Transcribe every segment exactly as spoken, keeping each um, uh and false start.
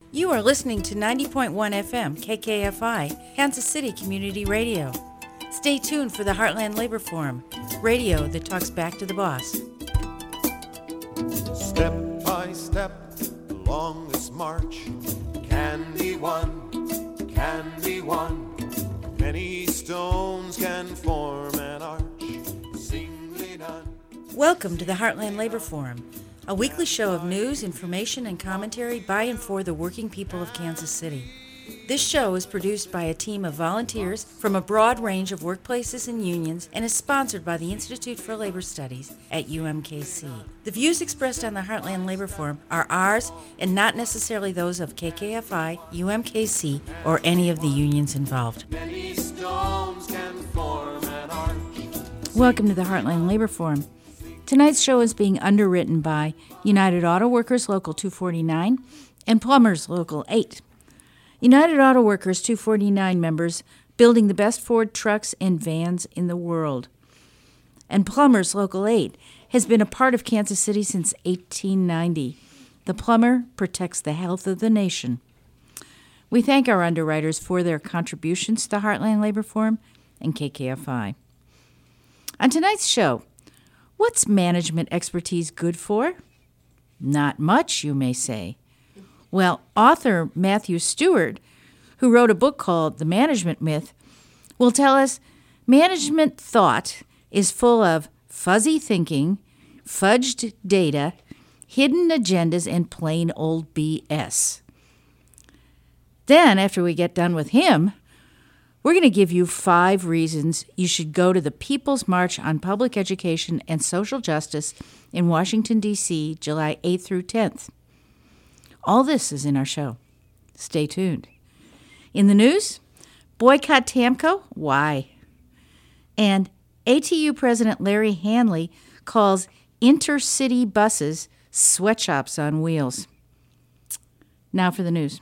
You are listening to ninety point one F M K K F I, Kansas City Community Radio. Stay tuned for the Heartland Labor Forum, radio that talks back to the boss. Step by step along this march can be won, can be won. Many stones can form an arch, singly done. Welcome to the Heartland Labor Forum, a weekly show of news, information, and commentary by and for the working people of Kansas City. This show is produced by a team of volunteers from a broad range of workplaces and unions and is sponsored by the Institute for Labor Studies at U M K C. The views expressed on the Heartland Labor Forum are ours and not necessarily those of K K F I, U M K C, or any of the unions involved. Many stones can form an arch. Welcome to the Heartland Labor Forum. Tonight's show is being underwritten by United Auto Workers Local two forty-nine and Plumbers Local eight. United Auto Workers two forty-nine members building the best Ford trucks and vans in the world. And Plumbers Local eight has been a part of Kansas City since eighteen ninety. The plumber protects the health of the nation. We thank our underwriters for their contributions to the Heartland Labor Forum and K K F I. On tonight's show, what's management expertise good for? Not much, you may say. Well, author Matthew Stewart, who wrote a book called The Management Myth, will tell us management thought is full of fuzzy thinking, fudged data, hidden agendas, and plain old B S. Then, after we get done with him, we're going to give you five reasons you should go to the People's March on Public Education and Social Justice in Washington, D C, July eighth through tenth. All this is in our show. Stay tuned. In the news, boycott TAMCO? Why? And A T U President Larry Hanley calls intercity buses sweatshops on wheels. Now for the news.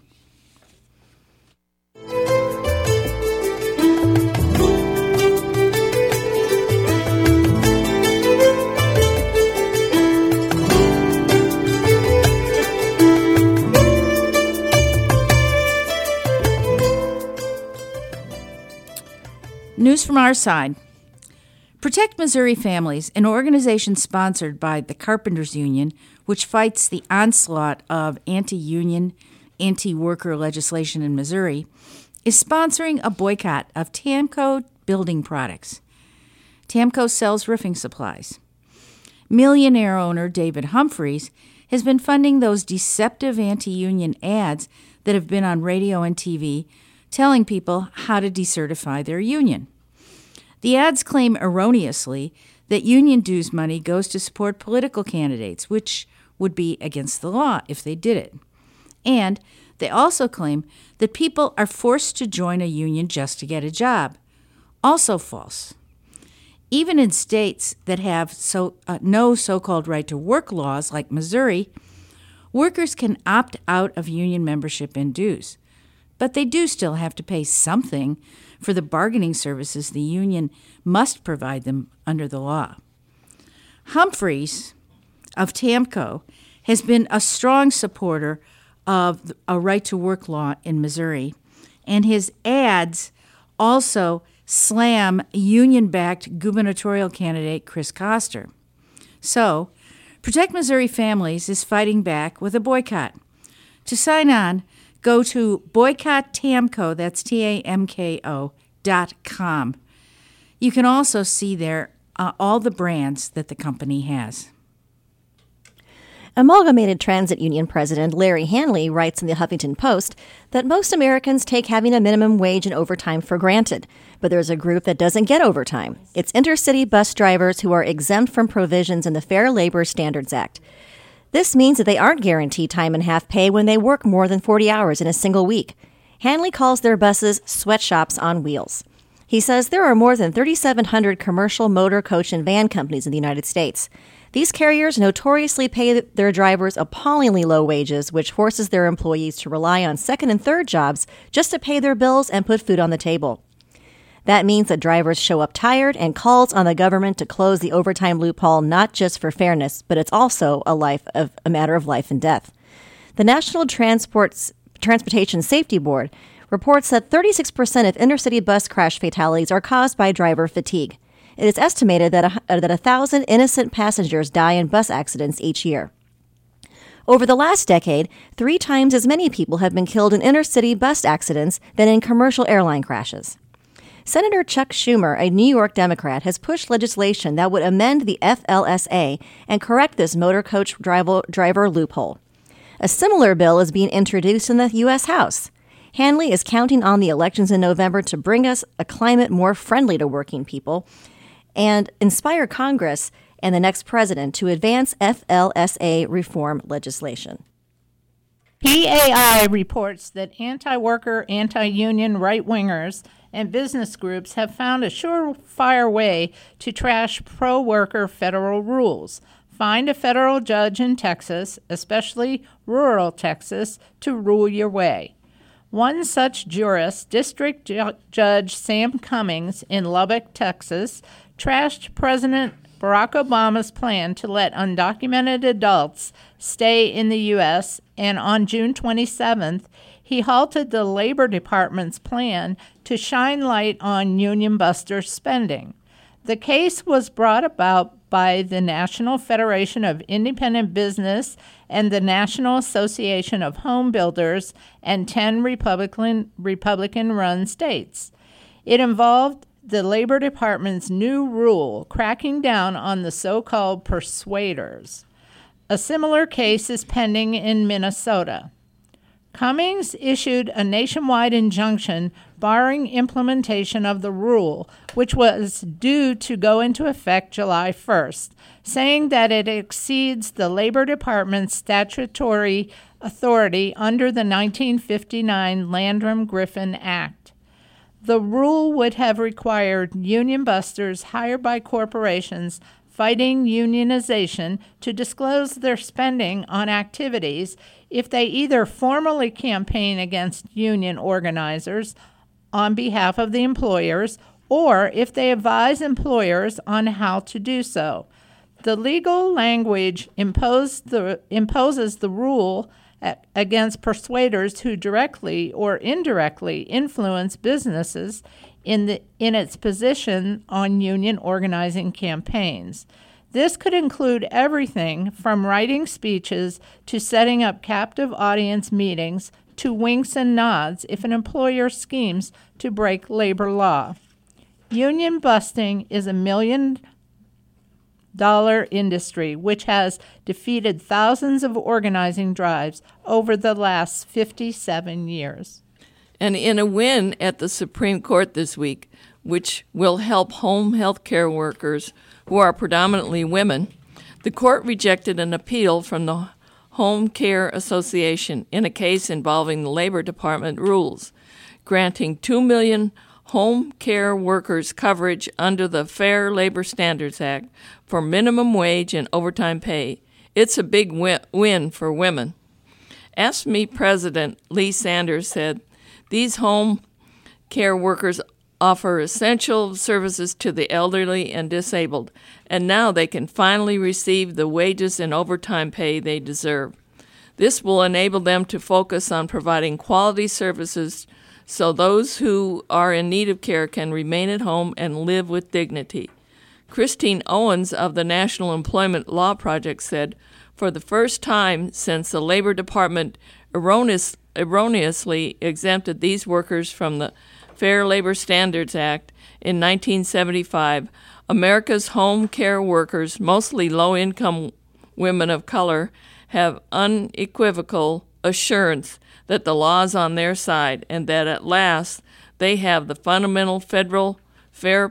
News from our side. Protect Missouri Families, an organization sponsored by the Carpenters Union, which fights the onslaught of anti-union, anti-worker legislation in Missouri, is sponsoring a boycott of TAMCO building products. TAMCO sells roofing supplies. Millionaire owner David Humphreys has been funding those deceptive anti-union ads that have been on radio and T V telling people how to decertify their union. The ads claim erroneously that union dues money goes to support political candidates, which would be against the law if they did it. And they also claim that people are forced to join a union just to get a job. Also false. Even in states that have so uh, no so-called right-to-work laws like Missouri, workers can opt out of union membership and dues. But they do still have to pay something for the bargaining services the union must provide them under the law. Humphreys of TAMCO has been a strong supporter of a right-to-work law in Missouri, and his ads also slam union-backed gubernatorial candidate Chris Koster. So, Protect Missouri Families is fighting back with a boycott. To sign on, go to boycott tamco, that's T A M K O, dot com. You can also see there uh, all the brands that the company has. Amalgamated Transit Union President Larry Hanley writes in the Huffington Post that most Americans take having a minimum wage and overtime for granted, but there's a group that doesn't get overtime. It's intercity bus drivers who are exempt from provisions in the Fair Labor Standards Act. This means that they aren't guaranteed time and half pay when they work more than forty hours in a single week. Hanley calls their buses sweatshops on wheels. He says there are more than three thousand seven hundred commercial motor, coach, and van companies in the United States. These carriers notoriously pay their drivers appallingly low wages, which forces their employees to rely on second and third jobs just to pay their bills and put food on the table. That means that drivers show up tired and calls on the government to close the overtime loophole, not just for fairness, but it's also a life of a matter of life and death. The National Transport's Transportation Safety Board reports that thirty-six percent of inner-city bus crash fatalities are caused by driver fatigue. It is estimated that a, that a thousand innocent passengers die in bus accidents each year. Over the last decade, three times as many people have been killed in inner-city bus accidents than in commercial airline crashes. Senator Chuck Schumer, a New York Democrat, has pushed legislation that would amend the F L S A and correct this motor coach driver, driver loophole. A similar bill is being introduced in the U S House. Hanley is counting on the elections in November to bring us a climate more friendly to working people and inspire Congress and the next president to advance F L S A reform legislation. P A I reports that anti-worker, anti-union right-wingers and business groups have found a surefire way to trash pro-worker federal rules. Find a federal judge in Texas, especially rural Texas, to rule your way. One such jurist, District Ju- Judge Sam Cummings in Lubbock, Texas, trashed President Barack Obama's plan to let undocumented adults stay in the U S, and on June twenty-seventh, he halted the Labor Department's plan to shine light on union buster spending. The case was brought about by the National Federation of Independent Business and the National Association of Home Builders and ten Republican, Republican-run states. It involved the Labor Department's new rule cracking down on the so-called persuaders. A similar case is pending in Minnesota. Cummings issued a nationwide injunction barring implementation of the rule, which was due to go into effect July first, saying that it exceeds the Labor Department's statutory authority under the nineteen fifty-nine Landrum-Griffin Act. The rule would have required union busters hired by corporations fighting unionization to disclose their spending on activities if they either formally campaign against union organizers on behalf of the employers or if they advise employers on how to do so. The legal language imposed the, imposes the rule against persuaders who directly or indirectly influence businesses in the in its position on union organizing campaigns. This could include everything from writing speeches to setting up captive audience meetings to winks and nods if an employer schemes to break labor law. Union busting is a million dollar industry which has defeated thousands of organizing drives over the last fifty-seven years. And in a win at the Supreme Court this week, which will help home health care workers who are predominantly women, the court rejected an appeal from the Home Care Association in a case involving the Labor Department rules, granting two million home care workers coverage under the Fair Labor Standards Act for minimum wage and overtime pay. It's a big win, win for women. Ask Me President Lee Sanders said, "These home care workers offer essential services to the elderly and disabled, and now they can finally receive the wages and overtime pay they deserve. This will enable them to focus on providing quality services so those who are in need of care can remain at home and live with dignity." Christine Owens of the National Employment Law Project said, "For the first time since the Labor Department erroneous, erroneously exempted these workers from the Fair Labor Standards Act in nineteen seventy-five, America's home care workers, mostly low-income women of color, have unequivocal assurance that the law is on their side and that at last they have the fundamental federal fair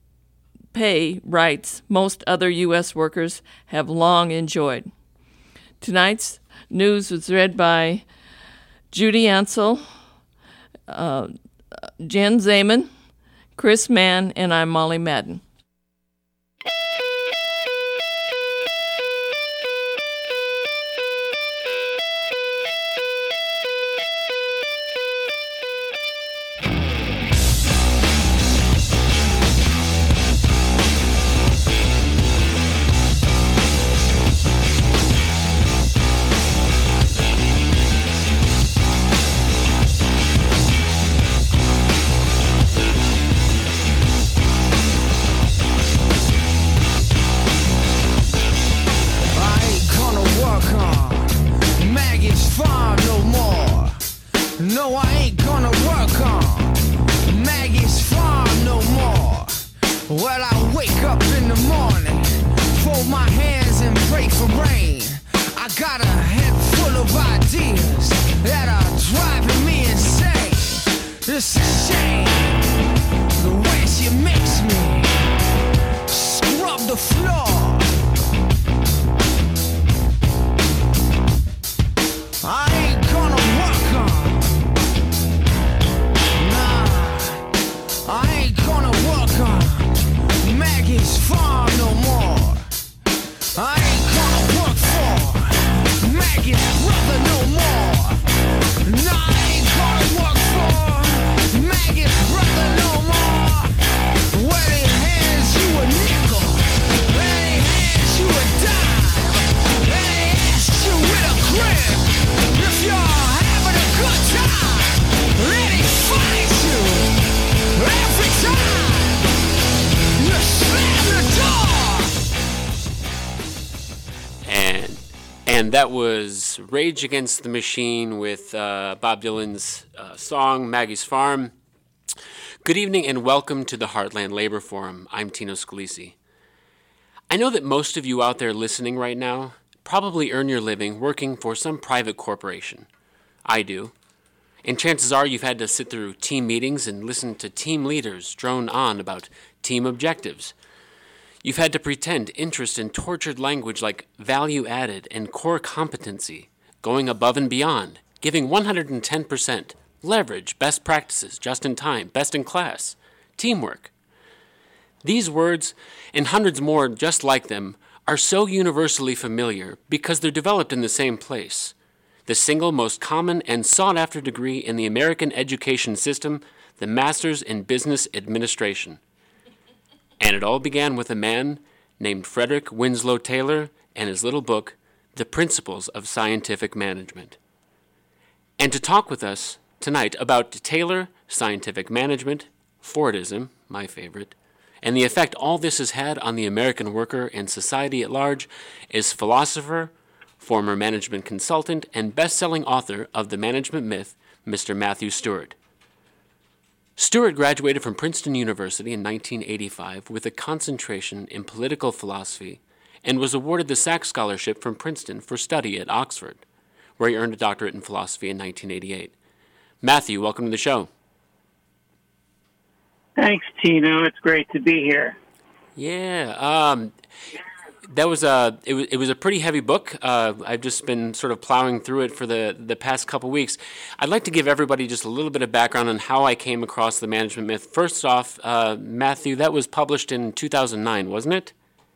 pay rights most other U S workers have long enjoyed." Tonight's news was read by Judy Ansel, uh, Jen Zeman, Chris Mann, and I'm Molly Madden. No, I ain't gonna work on Maggie's farm no more. Well, I wake up in the morning, fold my hands and pray for rain. I got a head full of ideas that are driving me insane. It's a shame the way she makes me scrub the floor. I ain't gonna work on, nah, I ain't gonna work on Maggie's farm no more. I ain't gonna work for Maggie's brother no more. Nah, I ain't gonna work for Maggie's brother no more. Well, he hands you a nickel, then he hands you a dime, then he asks you with a grin if you're having a good time. Then he finds you every time you slam the door. And and that was Rage Against the Machine with uh, Bob Dylan's uh, song Maggie's Farm. Good evening and welcome to the Heartland Labor Forum. I'm Tino Scalisi. I know that most of you out there listening right now probably earn your living working for some private corporation. I do. And chances are you've had to sit through team meetings and listen to team leaders drone on about team objectives. You've had to pretend interest in tortured language like value added and core competency, going above and beyond, giving one hundred ten percent, leverage, best practices, just in time, best in class, teamwork. These words, and hundreds more just like them, are so universally familiar because they're developed in the same place, the single most common and sought-after degree in the American education system, the Master's in Business Administration. And it all began with a man named Frederick Winslow Taylor and his little book, The Principles of Scientific Management. And to talk with us tonight about Taylor, scientific management, Fordism, my favorite, and the effect all this has had on the American worker and society at large is philosopher, former management consultant, and best-selling author of The Management Myth, Mister Matthew Stewart. Stewart graduated from Princeton University in nineteen eighty-five with a concentration in political philosophy and was awarded the Sachs Scholarship from Princeton for study at Oxford, where he earned a doctorate in philosophy in nineteen eighty-eight. Matthew, welcome to the show. Thanks, Tino. It's great to be here. Yeah, um, that was a it was it was a pretty heavy book. Uh, I've just been sort of plowing through it for the the past couple weeks. I'd like to give everybody just a little bit of background on how I came across The Management Myth. First off, uh, Matthew, that was published in two thousand nine, wasn't it?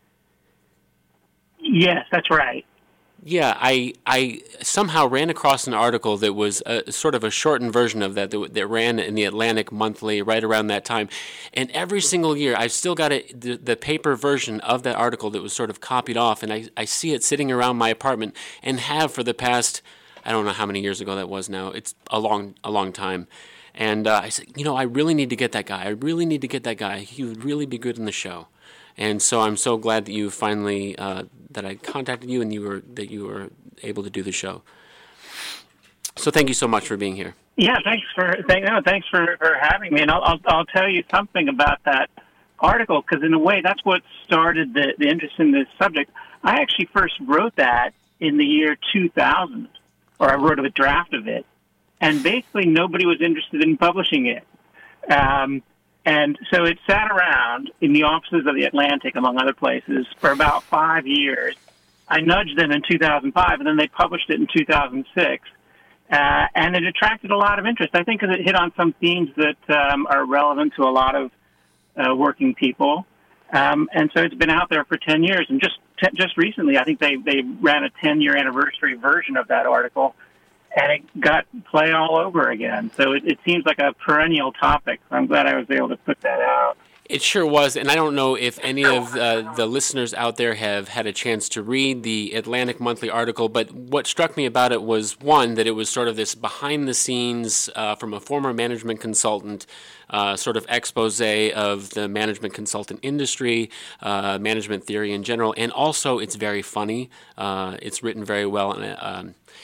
Yes, that's right. Yeah, I I somehow ran across an article that was a, sort of a shortened version of that, that that ran in the Atlantic Monthly right around that time. And every single year, I've still got it, the, the paper version of that article that was sort of copied off, and I, I see it sitting around my apartment and have for the past, I don't know how many years ago that was now. It's a long, a long time. And uh, I said, you know, I really need to get that guy. I really need to get that guy. He would really be good in the show. And so I'm so glad that you finally uh, that I contacted you and you were that you were able to do the show. So thank you so much for being here. Yeah, thanks for thank, no, thanks for, for having me. And I'll, I'll I'll tell you something about that article because in a way that's what started the, the interest in this subject. I actually first wrote that in the year two thousand, or I wrote a draft of it, and basically nobody was interested in publishing it. Um, And so it sat around in the offices of the Atlantic, among other places, for about five years. I nudged them in two thousand five, and then they published it in two thousand six. Uh, and it attracted a lot of interest, I think, because it hit on some themes that um, are relevant to a lot of uh, working people. Um, and so it's been out there for ten years. And just t- just recently, I think they, they ran a ten-year anniversary version of that article, and it got play all over again. So it, it seems like a perennial topic. I'm glad I was able to put that out. It sure was, and I don't know if any of uh, the listeners out there have had a chance to read the Atlantic Monthly article, but what struck me about it was, one, that it was sort of this behind-the-scenes, uh, from a former management consultant, uh, sort of expose of the management consultant industry, uh, management theory in general, and also it's very funny. Uh, it's written very well, and um,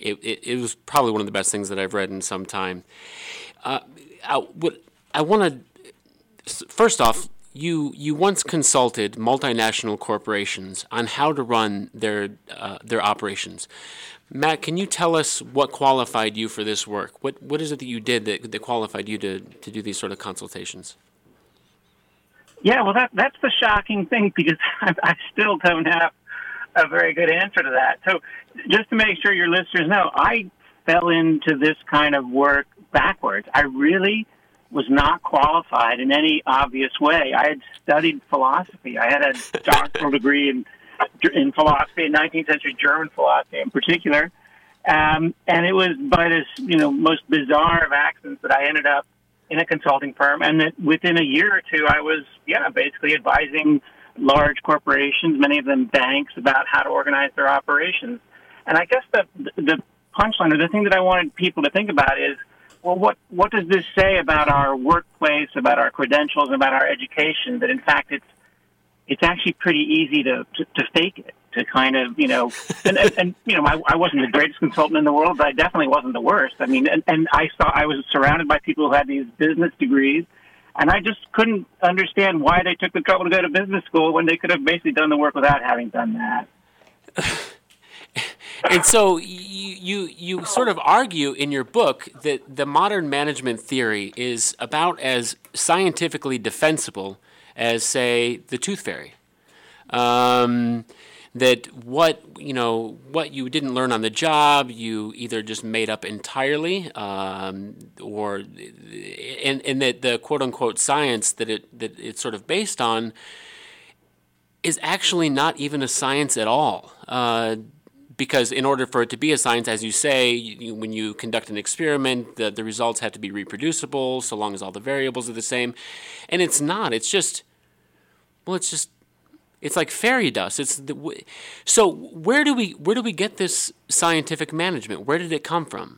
it, it, it was probably one of the best things that I've read in some time. Uh, I, what, I want to, first off, you you once consulted multinational corporations on how to run their uh, their operations. Matt, can you tell us what qualified you for this work? What what is it that you did that, that qualified you to, to do these sort of consultations? Yeah, well, that that's the shocking thing, because I, I still don't have a very good answer to that. So just to make sure your listeners know, I fell into this kind of work backwards. I really was not qualified in any obvious way. I had studied philosophy. I had a doctoral degree in in philosophy, in nineteenth century German philosophy in particular. Um, and it was by this, you know, most bizarre of accidents that I ended up in a consulting firm, and that within a year or two, I was, yeah, basically advising large corporations, many of them banks, about how to organize their operations. And I guess the the punchline, or the thing that I wanted people to think about is, well, what, what does this say about our workplace, about our credentials, about our education, that in fact it's it's actually pretty easy to, to, to fake it, to kind of, you know, and, and, and you know, I, I wasn't the greatest consultant in the world, but I definitely wasn't the worst. I mean, and, and I saw, I was surrounded by people who had these business degrees, and I just couldn't understand why they took the trouble to go to business school when they could have basically done the work without having done that. And so you, you you sort of argue in your book that the modern management theory is about as scientifically defensible as, say, the tooth fairy. Um, that what you know what you didn't learn on the job, you either just made up entirely, um, or and and that the quote unquote science that it that it's sort of based on is actually not even a science at all. Uh, Because in order for it to be a science, as you say, you, when you conduct an experiment, the, the results have to be reproducible, so long as all the variables are the same. And it's not. It's just, well, it's just, it's like fairy dust. It's the, so where do we where do we get this scientific management? Where did it come from?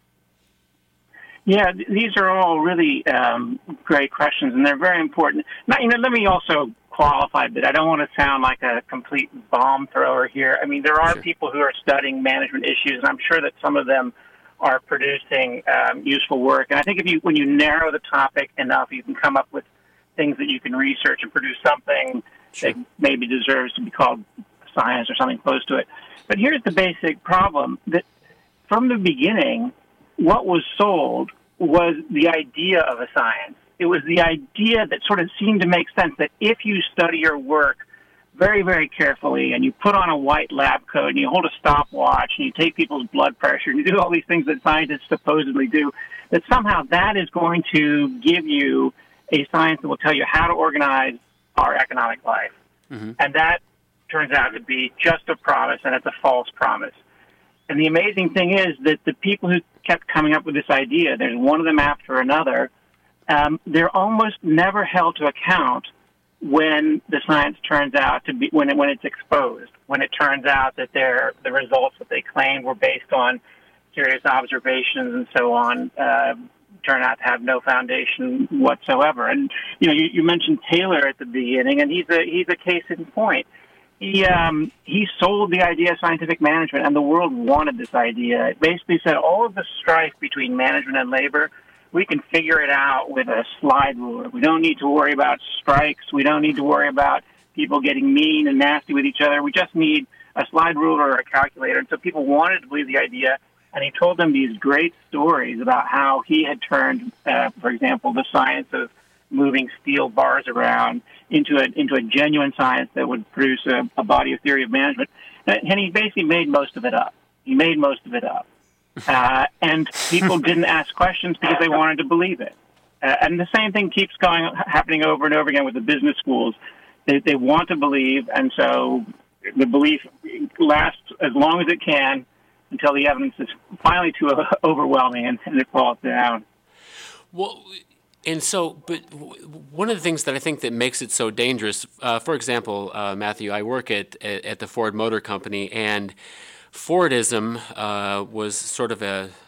Yeah, these are all really um, great questions, and they're very important. Now, you know, let me also qualify that I don't want to sound like a complete bomb thrower here. I mean, there are Sure. people who are studying management issues, and I'm sure that some of them are producing um, useful work. And I think if you, when you narrow the topic enough, you can come up with things that you can research and produce something Sure. that maybe deserves to be called science or something close to it. But here's the basic problem, that from the beginning, what was sold was the idea of a science. It was the idea that sort of seemed to make sense, that if you study your work very, very carefully and you put on a white lab coat and you hold a stopwatch and you take people's blood pressure and you do all these things that scientists supposedly do, that somehow that is going to give you a science that will tell you how to organize our economic life. Mm-hmm. And that turns out to be just a promise, and it's a false promise. And the amazing thing is that the people who kept coming up with this idea, there's one of them after another, um, they're almost never held to account when the science turns out to be, when it, when it's exposed, when it turns out that their the results that they claimed were based on serious observations and so on, uh, turn out to have no foundation whatsoever. And you know, you, you mentioned Taylor at the beginning, and he's a he's a case in point. He um, he sold the idea of scientific management, and the world wanted this idea. It basically said all of the strife between management and labor, we can figure it out with a slide ruler. We don't need to worry about strikes. We don't need to worry about people getting mean and nasty with each other. We just need a slide ruler or a calculator. And so people wanted to believe the idea, and he told them these great stories about how he had turned, uh, for example, the science of moving steel bars around into a into a genuine science that would produce a, a body of theory of management. And he basically made most of it up. He made most of it up. Uh, and people didn't ask questions because they wanted to believe it. Uh, and the same thing keeps going, happening over and over again with the business schools. They, they want to believe, and so the belief lasts as long as it can until the evidence is finally too overwhelming and, and it falls down. Well, and so, but one of the things that I think that makes it so dangerous, uh, for example, uh, Matthew, I work at, at the Ford Motor Company, and Fordism uh, was sort of a,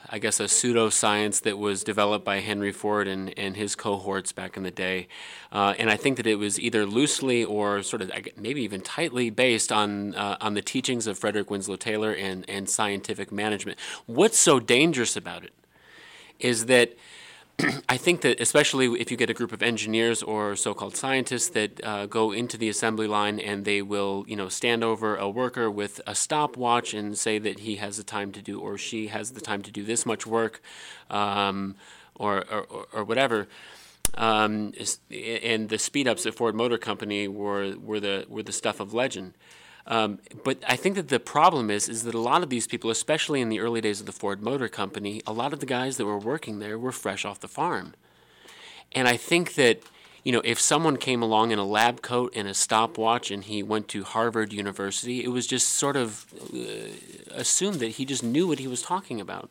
I guess, a pseudoscience that was developed by Henry Ford and, and his cohorts back in the day. Uh, and I think that it was either loosely or sort of maybe even tightly based on uh, on the teachings of Frederick Winslow Taylor and, and scientific management. What's so dangerous about it is that I think that especially if you get a group of engineers or so-called scientists that uh, go into the assembly line and they will, you know, stand over a worker with a stopwatch and say that he has the time to do or she has the time to do this much work, um, or, or or whatever. Um, and the speed ups at Ford Motor Company were were the were the stuff of legend. Um, but I think that the problem is is that a lot of these people, especially in the early days of the Ford Motor Company, a lot of the guys that were working there were fresh off the farm. And I think that, you know, if someone came along in a lab coat and a stopwatch and he went to Harvard University, it was just sort of uh, assumed that he just knew what he was talking about.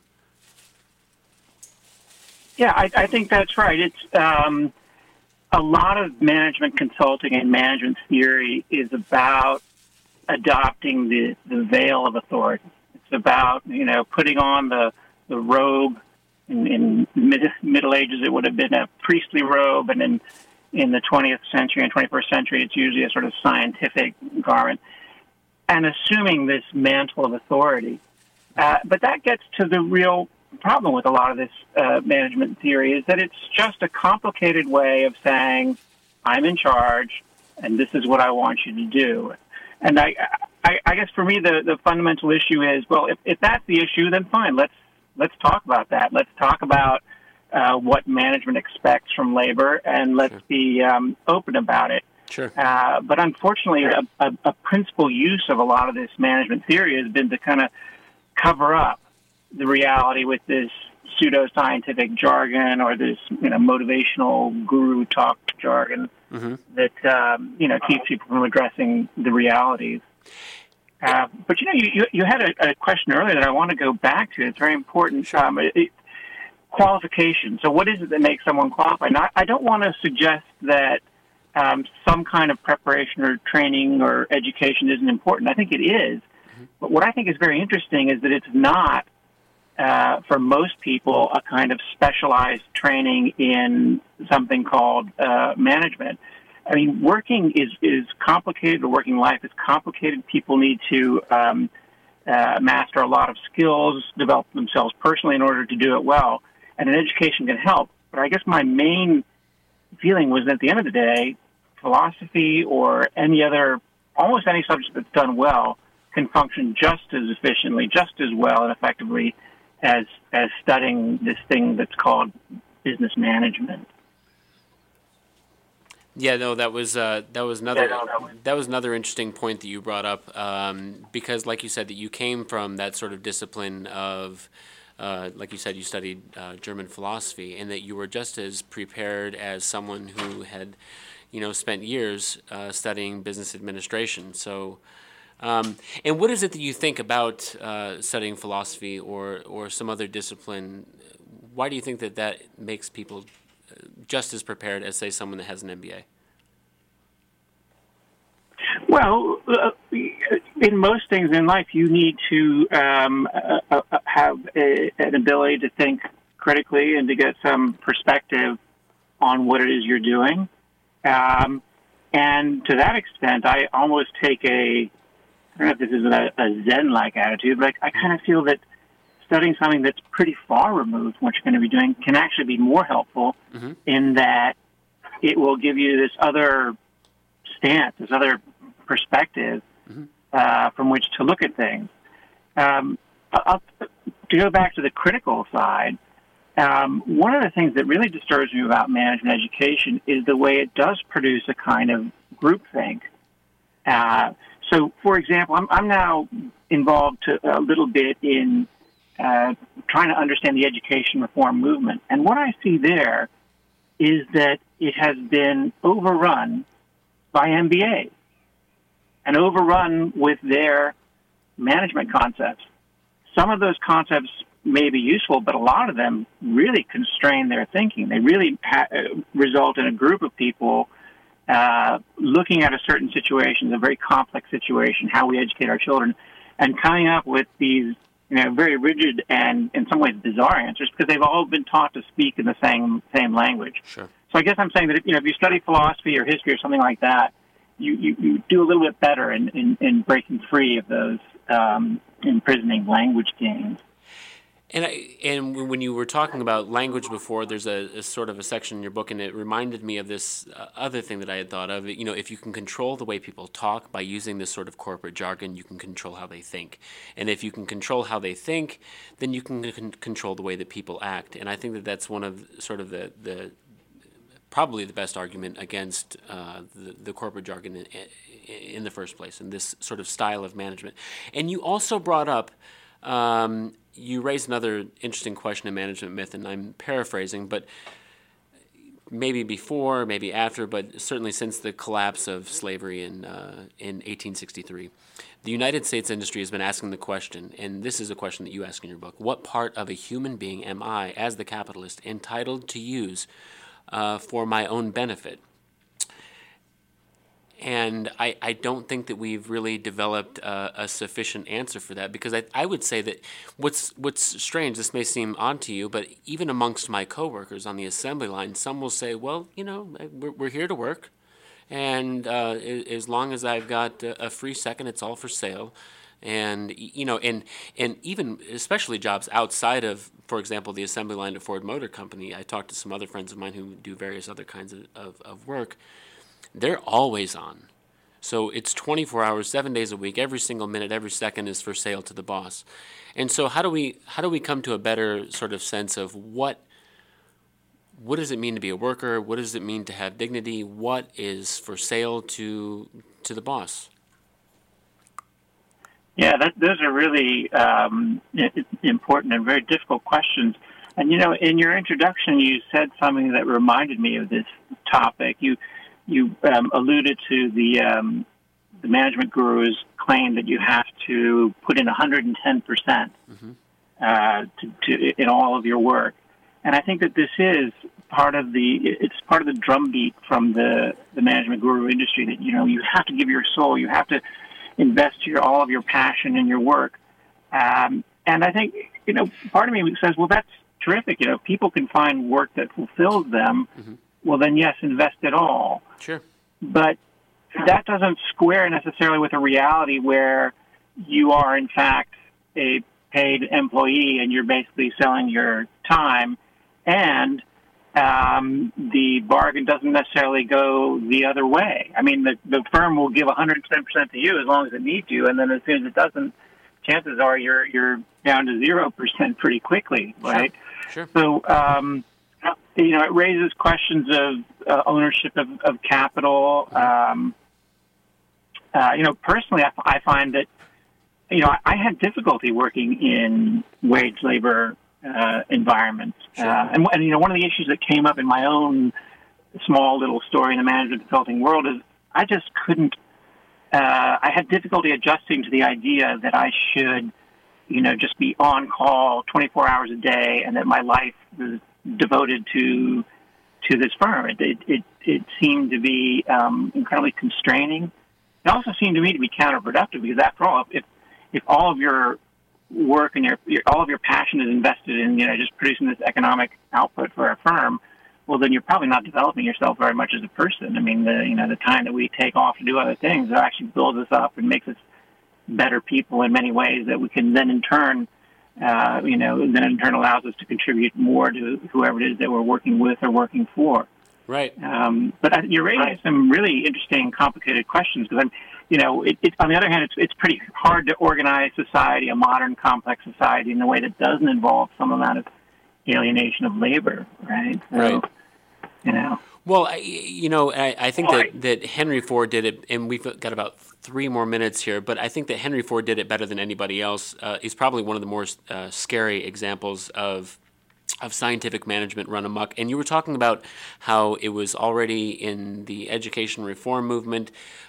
Yeah, I, I think that's right. It's um, a lot of management consulting and management theory is about adopting the, the veil of authority. It's about, you know, putting on the, the robe. In, in mid, Middle Ages, it would have been a priestly robe, and in, in the twentieth century and twenty-first century, it's usually a sort of scientific garment, and assuming this mantle of authority. Uh, but that gets to the real problem with a lot of this uh, management theory, is that it's just a complicated way of saying, I'm in charge, and this is what I want you to do. And I, I, I guess for me, the, the fundamental issue is, well, if, if that's the issue, then fine. Let's let's talk about that. Let's talk about uh, what management expects from labor, and let's sure. be um, open about it. Sure. Uh, but unfortunately, a, a, a principal use of a lot of this management theory has been to kind of cover up the reality with this pseudo-scientific jargon or this, you know, motivational guru talk jargon mm-hmm. that, um, you know, keeps people from addressing the realities. Uh, but, you know, you, you had a, a question earlier that I want to go back to. It's very important. Sure. Um, it, it, qualification. So what is it that makes someone qualified? Now, I don't want to suggest that um, some kind of preparation or training or education isn't important. I think it is. Mm-hmm. But what I think is very interesting is that it's not, Uh, for most people, a kind of specialized training in something called uh, management. I mean, working is, is complicated, or working life is complicated. People need to um, uh, master a lot of skills, develop themselves personally in order to do it well, and an education can help. But I guess my main feeling was that at the end of the day, philosophy or any other, almost any subject that's done well can function just as efficiently, just as well and effectively as as studying this thing that's called business management. Yeah, no, that was uh, that was another Yeah, no, that was- that was another interesting point that you brought up, um, because, like you said, that you came from that sort of discipline of, uh, like you said, you studied uh, German philosophy, and that you were just as prepared as someone who had, you know, spent years uh, studying business administration. So. Um, and what is it that you think about uh, studying philosophy or, or some other discipline? Why do you think that that makes people just as prepared as, say, someone that has an M B A? Well, uh, in most things in life, you need to um, uh, uh, have a, an ability to think critically and to get some perspective on what it is you're doing. Um, and to that extent, I almost take a I don't know if this is a, a Zen-like attitude, but I, I kind of feel that studying something that's pretty far removed from what you're going to be doing can actually be more helpful mm-hmm. in that it will give you this other stance, this other perspective mm-hmm. uh, from which to look at things. Um, I'll, to go back to the critical side, um, one of the things that really disturbs me about management education is the way it does produce a kind of groupthink. Uh, So, for example, I'm, I'm now involved to, a little bit in uh, trying to understand the education reform movement. And what I see there is that it has been overrun by M B A and overrun with their management concepts. Some of those concepts may be useful, but a lot of them really constrain their thinking. They really ha- result in a group of people Uh, looking at a certain situation, a very complex situation, how we educate our children, and coming up with these you know, very rigid and in some ways bizarre answers because they've all been taught to speak in the same same language. Sure. So I guess I'm saying that if, you know, if you study philosophy or history or something like that, you, you, you do a little bit better in, in, in breaking free of those um, imprisoning language games. And I, and when you were talking about language before, there's a, a sort of a section in your book, and it reminded me of this uh, other thing that I had thought of. You know, if you can control the way people talk by using this sort of corporate jargon, you can control how they think. And if you can control how they think, then you can con- control the way that people act. And I think that that's one of sort of the, the probably the best argument against uh, the, the corporate jargon in, in the first place, and this sort of style of management. And you also brought up um, you raised another interesting question in management myth, and I'm paraphrasing, but maybe before, maybe after, but certainly since the collapse of slavery in uh, in eighteen sixty-three, the United States industry has been asking the question, and this is a question that you ask in your book: what part of a human being am I, as the capitalist, entitled to use uh, for my own benefit? And I, I don't think that we've really developed uh, a sufficient answer for that, because I, I would say that what's what's strange, this may seem odd to you, but even amongst my coworkers on the assembly line, some will say, well, you know, we're, we're here to work, and uh, as long as I've got a free second, it's all for sale. And, you know, and, and even especially jobs outside of, for example, the assembly line at Ford Motor Company, I talked to some other friends of mine who do various other kinds of, of, of work. They're always on. So it's twenty-four hours, seven days a week, every single minute, every second is for sale to the boss. And so how do we how do we come to a better sort of sense of what what does it mean to be a worker? What does it mean to have dignity? What is for sale to to the boss? Yeah, that, those are really um, important and very difficult questions. And, you know, in your introduction, you said something that reminded me of this topic. You You um, alluded to the um, the management guru's claim that you have to put in one hundred ten percent mm-hmm. uh, to, to, in all of your work, and I think that this is part of the it's part of the drumbeat from the, the management guru industry that you know you have to give your soul, you have to invest your all of your passion in your work, um, and I think you know part of me says, well, that's terrific. You know, people can find work that fulfills them. Mm-hmm. Well, then, yes, invest it all. Sure. But that doesn't square necessarily with a reality where you are, in fact, a paid employee and you're basically selling your time, and um, the bargain doesn't necessarily go the other way. I mean, the, the firm will give one hundred ten percent to you as long as it needs to, and then as soon as it doesn't, chances are you're you're down to zero percent pretty quickly, right? Sure. Sure. So, um, you know, it raises questions of uh, ownership of, of capital. Um, uh, you know, personally, I, I find that, you know, I, I had difficulty working in wage labor uh, environments. Sure. Uh, and, and, you know, one of the issues that came up in my own small little story in the management consulting world is I just couldn't, uh, I had difficulty adjusting to the idea that I should, you know, just be on call twenty-four hours a day and that my life was devoted to to this firm. It it it, it seemed to be um, incredibly constraining. It also seemed to me to be counterproductive because, after all, if if all of your work and your, your all of your passion is invested in you know just producing this economic output for a firm, well, then you're probably not developing yourself very much as a person. I mean, the you know the time that we take off to do other things that actually builds us up and makes us better people in many ways that we can then in turn. Uh, you know, then in turn allows us to contribute more to whoever it is that we're working with or working for. Right. Um, but you're raising right. some really interesting, complicated questions because I'm, you know, it, it, on the other hand, it's it's pretty hard to organize society, a modern, complex society, in a way that doesn't involve some amount of alienation of labor, right? So, right. You know. Well, I, you know, I, I think that, that Henry Ford did it, and we've got about three more minutes here, but I think that Henry Ford did it better than anybody else. Uh, he's probably one of the more uh, scary examples of of scientific management run amok. And you were talking about how it was already in the education reform movement.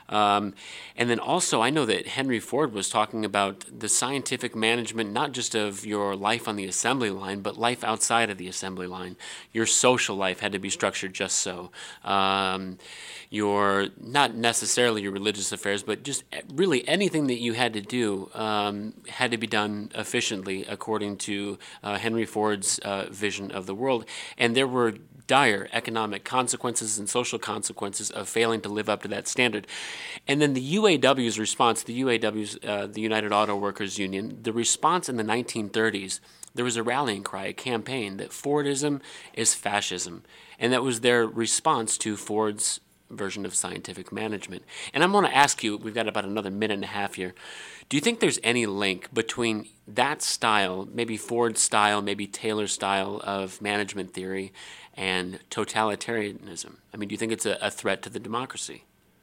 Um, and then also, I know that Henry Ford was talking about the scientific management, not just of your life on the assembly line, but life outside of the assembly line. Your social life had to be structured just so. Um, your, not necessarily your religious affairs, but just really anything that you had to do um, had to be done efficiently according to uh, Henry Ford's uh, vision of the world. And there were dire economic consequences and social consequences of failing to live up to that standard. And then the U A W's response, the U A W's, uh, the United Auto Workers Union, the response in the nineteen thirties, there was a rallying cry, a campaign that Fordism is fascism. And that was their response to Ford's version of scientific management. And I'm going to ask you, we've got about another minute and a half here, do you think there's any link between that style, maybe Ford's style, maybe Taylor's style of management theory, and totalitarianism? I mean, do you think it's a, a threat to the democracy?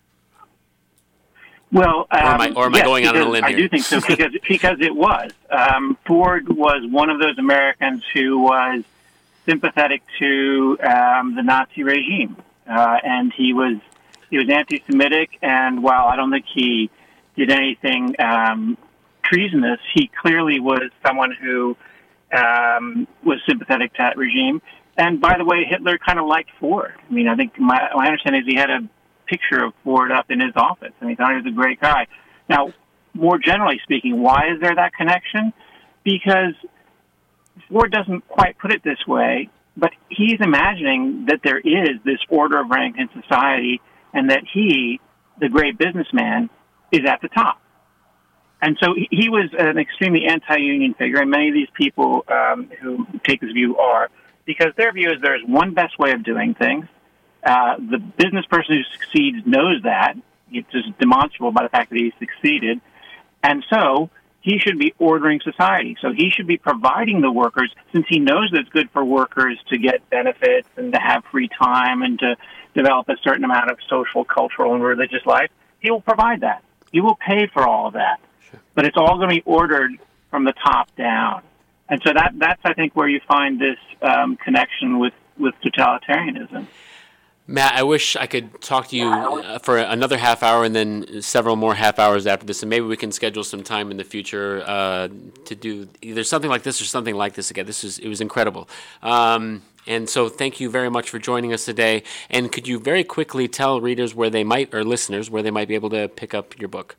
Well, um, or am I, or am yes, I going out on a limb I here? do think so, because because it was. Um, Ford was one of those Americans who was sympathetic to um, the Nazi regime. Uh, and he was he was anti-Semitic, and while I don't think he did anything um, treasonous, he clearly was someone who um, was sympathetic to that regime. And by the way, Hitler kind of liked Ford. I mean, I think my, my understanding is he had a picture of Ford up in his office, and he thought he was a great guy. Now, more generally speaking, why is there that connection? Because Ford doesn't quite put it this way, but he's imagining that there is this order of rank in society and that he, the great businessman, is at the top. And so he was an extremely anti-union figure, and many of these people um, who take this view are, because their view is there's one best way of doing things. Uh, the business person who succeeds knows that. It's just demonstrable by the fact that he succeeded. And so he should be ordering society. So he should be providing the workers, since he knows that it's good for workers to get benefits and to have free time and to develop a certain amount of social, cultural, and religious life. He will provide that. He will pay for all of that. Sure. But it's all going to be ordered from the top down. And so that that's, I think, where you find this um, connection with, with totalitarianism. Matt, I wish I could talk to you uh, for another half hour and then several more half hours after this, and maybe we can schedule some time in the future uh, to do either something like this or something like this again. This is it was incredible. Um, and so thank you very much for joining us today. And could you very quickly tell readers where they might, or listeners, where they might be able to pick up your book?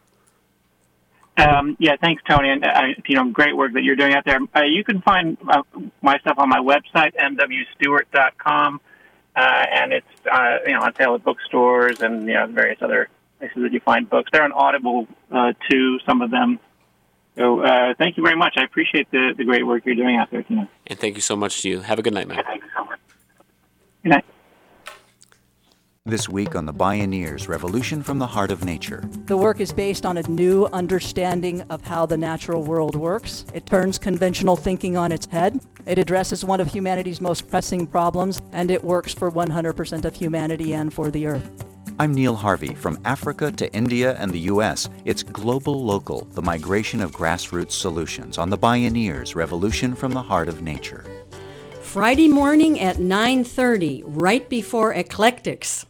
Um, yeah, thanks, Tony, and uh, you know, great work that you're doing out there. Uh, you can find uh, my stuff on my website, m w stewart dot com. Uh, and it's, uh, you know, on sale at bookstores and, you know, various other places that you find books. They're on Audible, uh, too, some of them. So uh, thank you very much. I appreciate the, the great work you're doing out there, Tina. And thank you so much to you. Have a good night, Matt. Thank you so much. Good night. This week on The Bioneers, Revolution from the Heart of Nature. The work is based on a new understanding of how the natural world works. It turns conventional thinking on its head. It addresses one of humanity's most pressing problems, and it works for one hundred percent of humanity and for the Earth. I'm Neil Harvey. From Africa to India and the U S, it's Global Local, the migration of grassroots solutions on The Bioneers, Revolution from the Heart of Nature. Friday morning at nine thirty, right before Eclectics.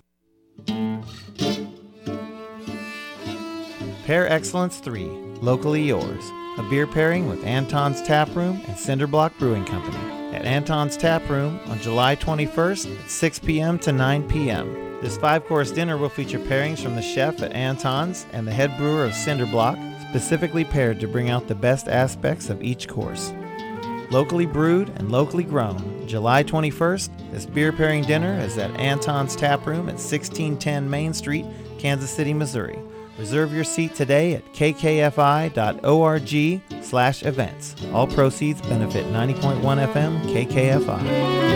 Pair Excellence three, locally yours. A beer pairing with Anton's Tap Room and Cinderblock Brewing Company at Anton's Tap Room on July twenty-first at six p.m. to nine p.m. This five-course dinner will feature pairings from the chef at Anton's and the head brewer of Cinderblock, specifically paired to bring out the best aspects of each course. Locally brewed and locally grown, July twenty-first, this beer pairing dinner is at Anton's Tap Room at sixteen ten Main Street, Kansas City, Missouri. Reserve your seat today at k k f i dot org slash events. All proceeds benefit ninety point one F M K K F I.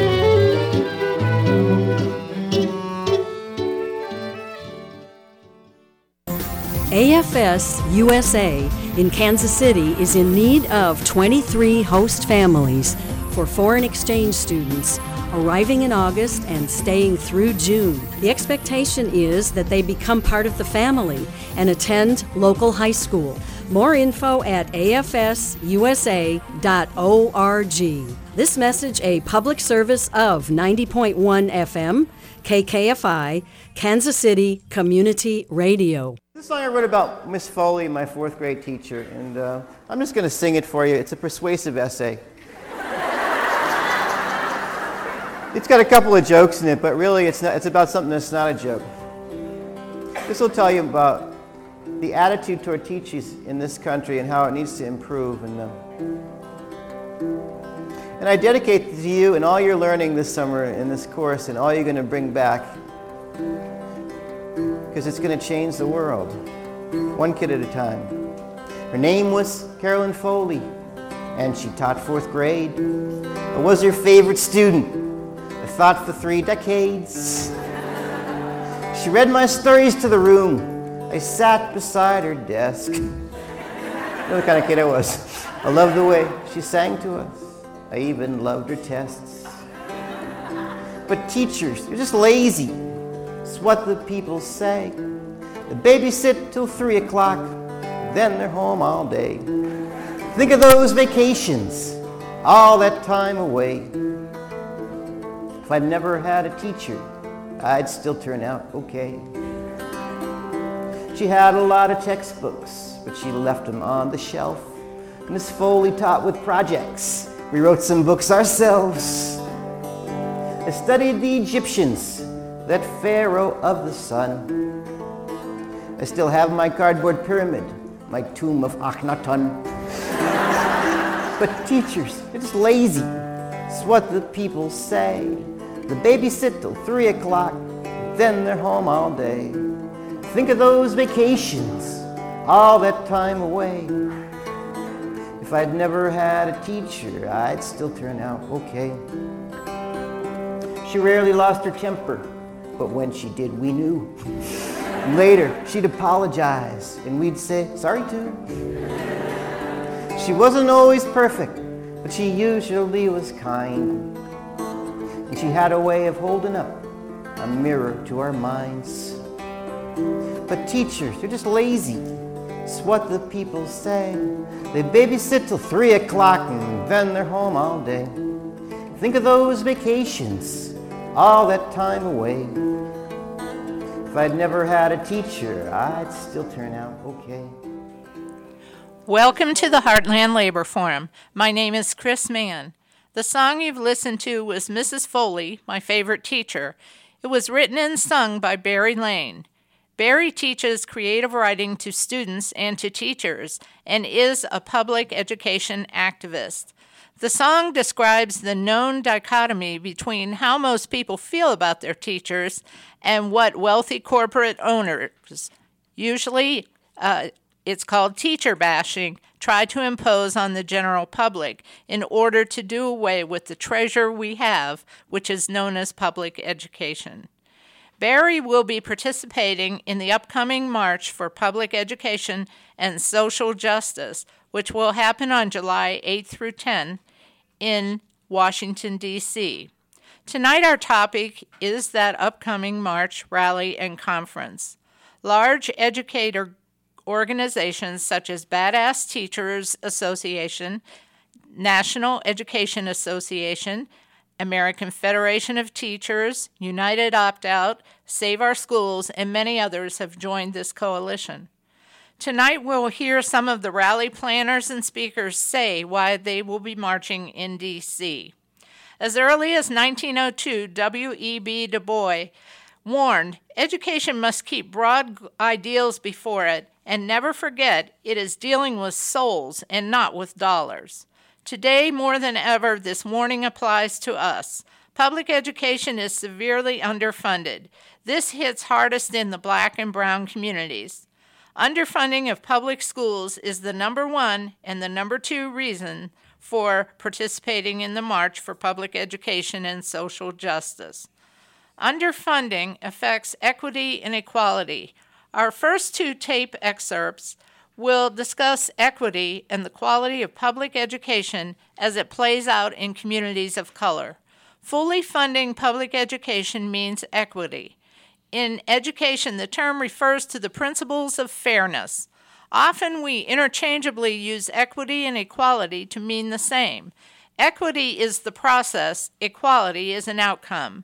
A F S U S A in Kansas City is in need of twenty-three host families for foreign exchange students arriving in August and staying through June. The expectation is that they become part of the family and attend local high school. More info at a f s u s a dot org. This message a public service of ninety point one F M, K K F I, Kansas City Community Radio. This song I wrote about Miss Foley, my fourth grade teacher, and uh, I'm just going to sing it for you. It's a persuasive essay. It's got a couple of jokes in it, but really it's not, it's about something that's not a joke. This will tell you about the attitude toward teachers in this country and how it needs to improve. And, uh, and I dedicate it to you and all your learning this summer in this course and all you're going to bring back, because it's going to change the world, one kid at a time. Her name was Carolyn Foley, and she taught fourth grade. I was her favorite student. I thought for three decades. She read my stories to the room. I sat beside her desk. You know the kind of kid I was. I loved the way she sang to us. I even loved her tests. But teachers, they're just lazy. It's what the people say. They babysit till three o'clock, then they're home all day. Think of those vacations, all that time away. If I'd never had a teacher, I'd still turn out okay. She had a lot of textbooks, but she left them on the shelf. Miss Foley taught with projects. We wrote some books ourselves. I studied the Egyptians, that pharaoh of the sun. I still have my cardboard pyramid, my tomb of Akhenaten. But teachers, they're just lazy. It's what the people say. They babysit till three o'clock, then they're home all day. Think of those vacations, all that time away. If I'd never had a teacher, I'd still turn out okay. She rarely lost her temper, but when she did, we knew. Later, she'd apologize, and we'd say, sorry too. She wasn't always perfect, but she usually was kind. And she had a way of holding up a mirror to our minds. But teachers, they're just lazy. It's what the people say. They babysit till three o'clock and then they're home all day. Think of those vacations, all that time away. If I'd never had a teacher, I'd still turn out okay. Welcome to the Heartland Labor Forum. My name is Chris Mann. The song you've listened to was Missus Foley, my favorite teacher. It was written and sung by Barry Lane. Barry teaches creative writing to students and to teachers and is a public education activist. The song describes the known dichotomy between how most people feel about their teachers and what wealthy corporate owners, usually uh, it's called teacher bashing, try to impose on the general public in order to do away with the treasure we have, which is known as public education. Barry will be participating in the upcoming March for Public Education and Social Justice, which will happen on July eighth through tenth in Washington, D C Tonight our topic is that upcoming March rally and conference. Large educator organizations such as Badass Teachers Association, National Education Association, American Federation of Teachers, United Opt-Out, Save Our Schools, and many others have joined this coalition. Tonight we'll hear some of the rally planners and speakers say why they will be marching in D C As early as nineteen oh two, W E B Du Bois warned, education must keep broad ideals before it and never forget it is dealing with souls and not with dollars. Today, more than ever, this warning applies to us. Public education is severely underfunded. This hits hardest in the black and brown communities. Underfunding of public schools is the number one and the number two reason for participating in the March for Public Education and Social Justice. Underfunding affects equity and equality. Our first two tape excerpts will discuss equity and the quality of public education as it plays out in communities of color. Fully funding public education means equity. In education, the term refers to the principles of fairness. Often we interchangeably use equity and equality to mean the same. Equity is the process, equality is an outcome.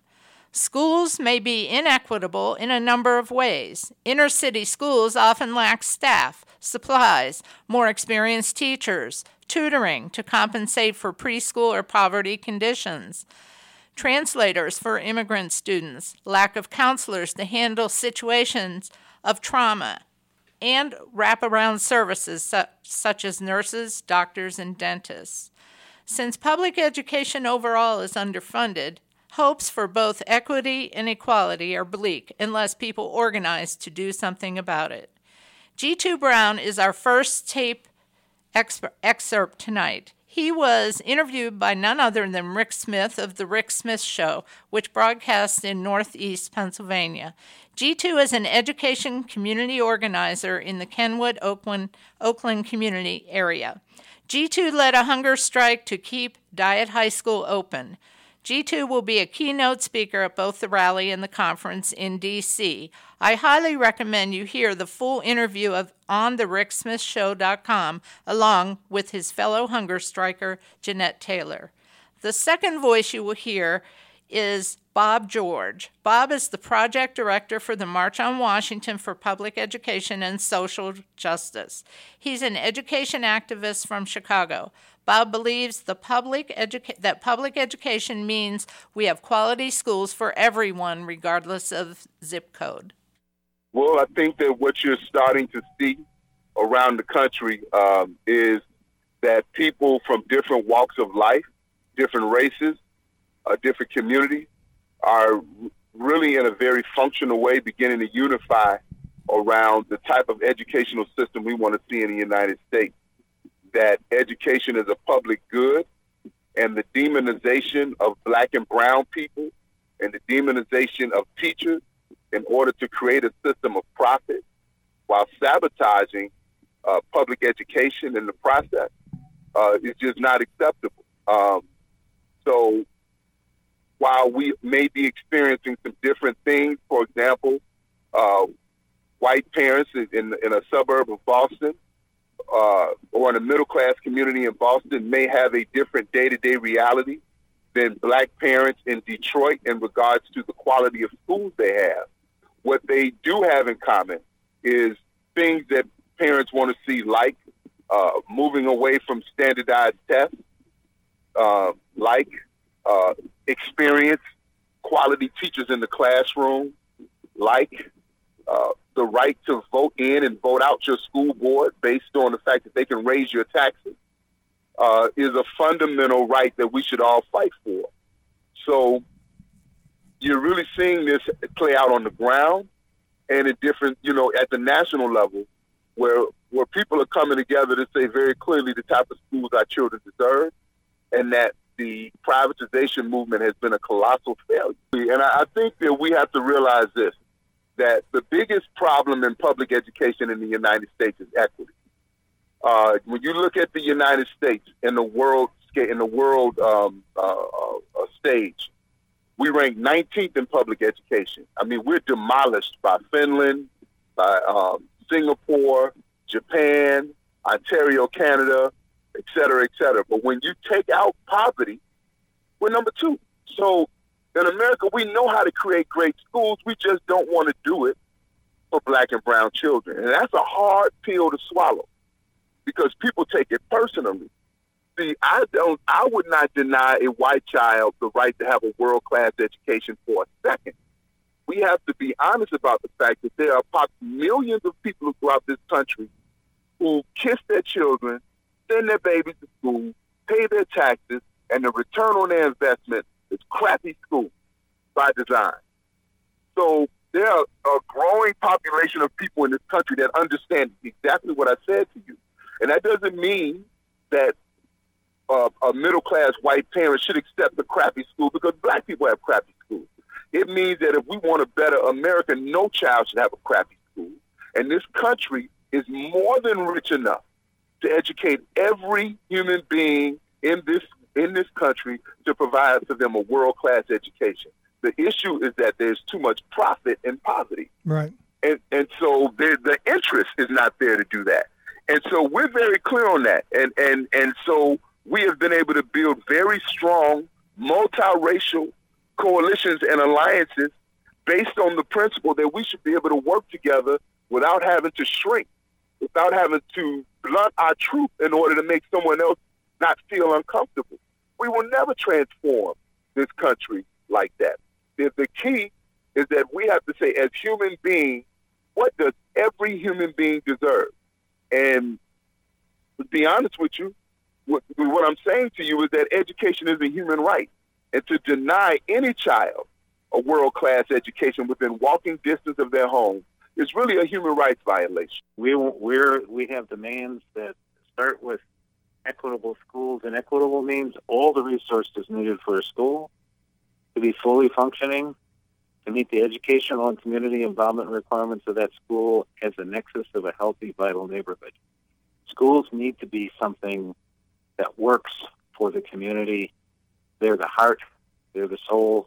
Schools may be inequitable in a number of ways. Inner-city schools often lack staff, supplies, more experienced teachers, tutoring to compensate for preschool or poverty conditions, translators for immigrant students, lack of counselors to handle situations of trauma, and wraparound services su- such as nurses, doctors, and dentists. Since public education overall is underfunded, hopes for both equity and equality are bleak unless people organize to do something about it. G two Brown is our first tape exp- excerpt tonight. He was interviewed by none other than Rick Smith of The Rick Smith Show, which broadcasts in Northeast Pennsylvania. G two is an education community organizer in the Kenwood, Oakland, Oakland community area. G two led a hunger strike to keep Dyett High School open. G two will be a keynote speaker at both the rally and the conference in D C. I highly recommend you hear the full interview of on the rick smith show dot com along with his fellow hunger striker, Jeanette Taylor. The second voice you will hear is Bob George. Bob is the project director for the March on Washington for Public Education and Social Justice. He's an education activist from Chicago. Bob believes the public educa- that public education means we have quality schools for everyone, regardless of zip code. Well, I think that what you're starting to see around the country um, is that people from different walks of life, different races, uh, different communities are really in a very functional way beginning to unify around the type of educational system we want to see in the United States. That education is a public good, and the demonization of black and brown people and the demonization of teachers in order to create a system of profit while sabotaging uh, public education in the process uh, is just not acceptable. Um, so while we may be experiencing some different things, for example, uh, white parents in, in a suburb of Boston uh, or in a middle-class community in Boston may have a different day-to-day reality than black parents in Detroit in regards to the quality of schools they have. What they do have in common is things that parents want to see, like uh, moving away from standardized tests, uh, like uh, experience, quality teachers in the classroom, like uh, the right to vote in and vote out your school board based on the fact that they can raise your taxes, uh, is a fundamental right that we should all fight for. So you're really seeing this play out on the ground and in different, you know, at the national level, where where people are coming together to say very clearly the type of schools our children deserve, and that the privatization movement has been a colossal failure. And I, I think that we have to realize this, that the biggest problem in public education in the United States is equity. Uh, when you look at the United States in the world in the world um, uh, uh, stage, we rank nineteenth in public education. I mean, we're demolished by Finland, by um, Singapore, Japan, Ontario, Canada, et cetera, et cetera. But when you take out poverty, we're number two. So in America, we know how to create great schools. We just don't want to do it for black and brown children. And that's a hard pill to swallow because people take it personally. See, I don't. I would not deny a white child the right to have a world-class education for a second. We have to be honest about the fact that there are millions of people throughout this country who kiss their children, send their babies to school, pay their taxes, and the return on their investment is crappy schools by design. So there are a growing population of people in this country that understand exactly what I said to you. And that doesn't mean that Uh, a middle-class white parent should accept a crappy school because black people have crappy schools. It means that if we want a better America, no child should have a crappy school. And this country is more than rich enough to educate every human being in this in this country to provide for them a world-class education. The issue is that there's too much profit in poverty. Right. And, and so the, the interest is not there to do that. And so we're very clear on that. And, and, and so we have been able to build very strong, multiracial, coalitions and alliances based on the principle that we should be able to work together without having to shrink, without having to blunt our truth in order to make someone else not feel uncomfortable. We will never transform this country like that. The, the key is that we have to say, as human beings, what does every human being deserve? And to be honest with you, what, what I'm saying to you is that education is a human right. And to deny any child a world-class education within walking distance of their home is really a human rights violation. We we're, we have demands that start with equitable schools, and equitable means all the resources needed for a school to be fully functioning, to meet the educational and community involvement requirements of that school as a nexus of a healthy, vital neighborhood. Schools need to be something that works for the community. They're the heart, they're the soul,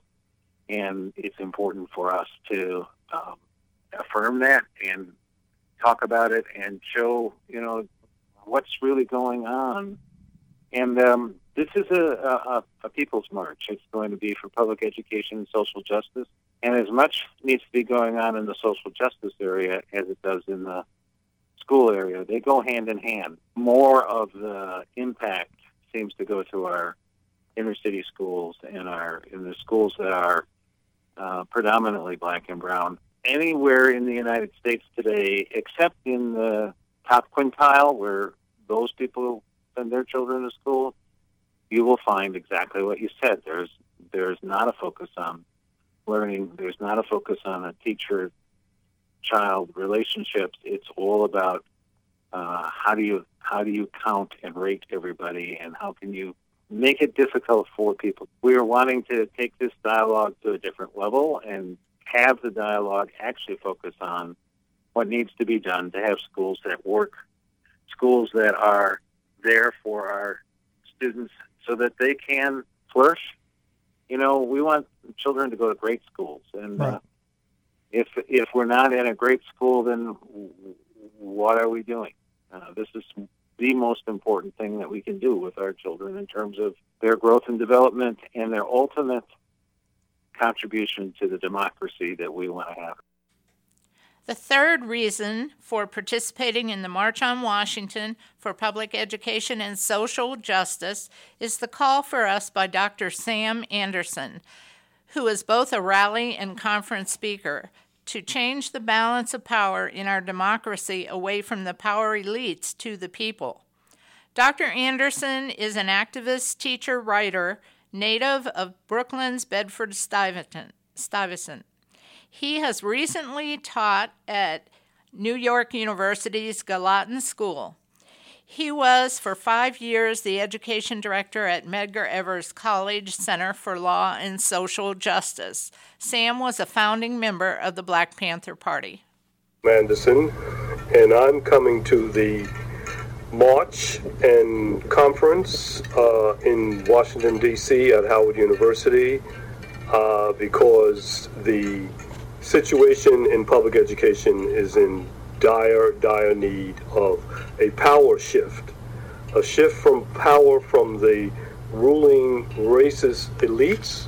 and it's important for us to um, affirm that and talk about it and show, you know, what's really going on. And um, this is a, a, a people's march. It's going to be for public education and social justice. And as much needs to be going on in the social justice area as it does in the school area. They go hand in hand. More of the impact seems to go to our inner city schools and our in the schools that are uh, predominantly black and brown. Anywhere in the United States today, except in the top quintile where those people send their children to school, you will find exactly what you said. There's there's not a focus on learning. There's not a focus on a teacher-child relationships. It's all about uh, how do you how do you count and rate everybody, and how can you make it difficult for people. We are wanting to take this dialogue to a different level and have the dialogue actually focus on what needs to be done to have schools that work, schools that are there for our students so that they can flourish. You know, we want children to go to great schools, and right. uh, if if we're not in a great school, then what are we doing? Uh, this is the most important thing that we can do with our children in terms of their growth and development and their ultimate contribution to the democracy that we want to have. The third reason for participating in the March on Washington for Public Education and Social Justice is the call for us by Doctor Sam Anderson, who is both a rally and conference speaker, to change the balance of power in our democracy away from the power elites to the people. Doctor Anderson is an activist, teacher, writer, native of Brooklyn's Bedford-Stuyvesant. He has recently taught at New York University's Gallatin School. He was for five years the education director at Medgar Evers College Center for Law and Social Justice. Sam was a founding member of the Black Panther Party. Anderson, and I'm coming to the March and conference uh, in Washington, D C at Howard University uh, because the situation in public education is in dire, dire need of a power shift, a shift from power from the ruling racist elites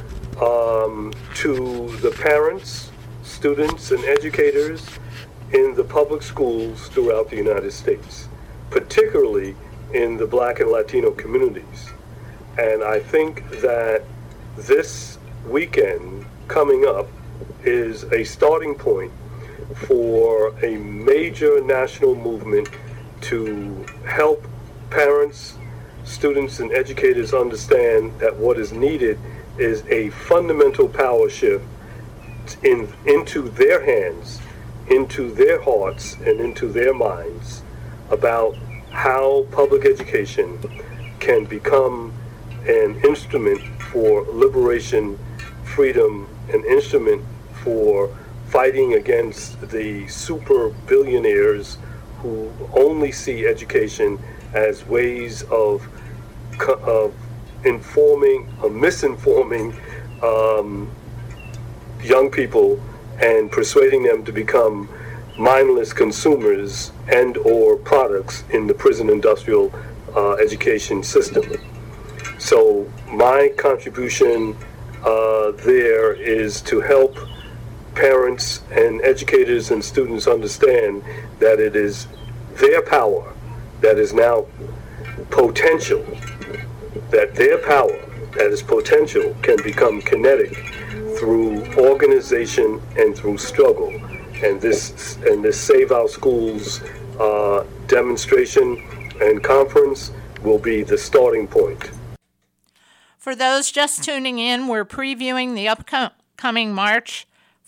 um, to the parents, students, and educators in the public schools throughout the United States, particularly in the Black and Latino communities. And I think that this weekend coming up is a starting point for a major national movement to help parents, students, and educators understand that what is needed is a fundamental power shift in, into their hands, into their hearts, and into their minds about how public education can become an instrument for liberation, freedom, an instrument for fighting against the super billionaires who only see education as ways of, of informing or misinforming um, young people and persuading them to become mindless consumers and or products in the prison industrial uh, education system. So my contribution uh, uh, there is to help parents and educators and students understand that it is their power that is now potential, that their power that is potential can become kinetic through organization and through struggle. And this and this Save Our Schools uh, demonstration and conference will be the starting point. For those just tuning in, we're previewing the upcoming March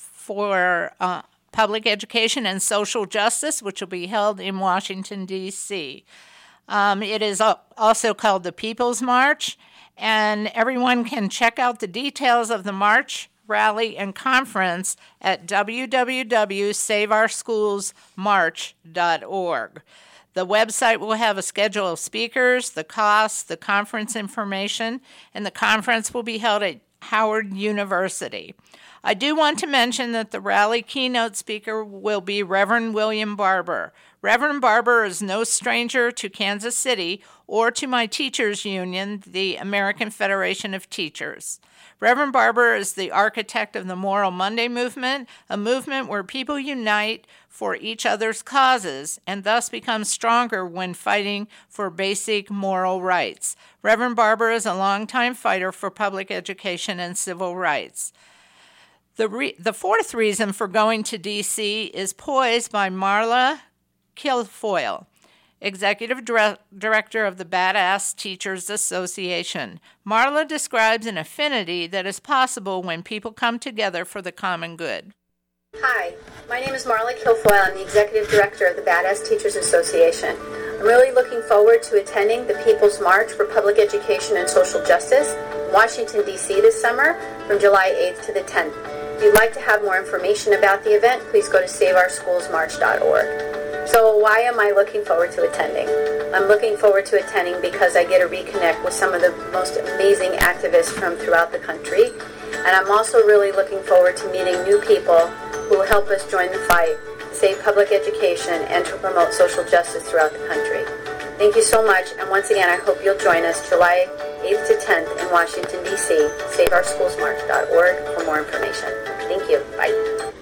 for uh, Public Education and Social Justice, which will be held in Washington, D C Um, it is also called the People's March, and everyone can check out the details of the march, rally, and conference at w w w dot save our schools march dot org. The website will have a schedule of speakers, the costs, the conference information, and the conference will be held at Howard University. I do want to mention that the rally keynote speaker will be Reverend William Barber. Reverend Barber is no stranger to Kansas City or to my teachers' union, the American Federation of Teachers. Reverend Barber is the architect of the Moral Monday movement, a movement where people unite for each other's causes and thus become stronger when fighting for basic moral rights. Reverend Barber is a longtime fighter for public education and civil rights. The, re- the fourth reason for going to D C is poised by Marla Kilfoyle, Executive Dire- Director of the Badass Teachers Association. Marla describes an affinity that is possible when people come together for the common good. Hi, my name is Marla Kilfoyle. I'm the Executive Director of the Badass Teachers Association. I'm really looking forward to attending the People's March for Public Education and Social Justice in Washington, D C this summer from July eighth to the tenth. If you'd like to have more information about the event, please go to save our schools march dot org. So why am I looking forward to attending? I'm looking forward to attending because I get to reconnect with some of the most amazing activists from throughout the country. And I'm also really looking forward to meeting new people who will help us join the fight to save public education and to promote social justice throughout the country. Thank you so much. And once again, I hope you'll join us July eighth to tenth in Washington, D C save our schools march dot org for more information. Thank you. Bye.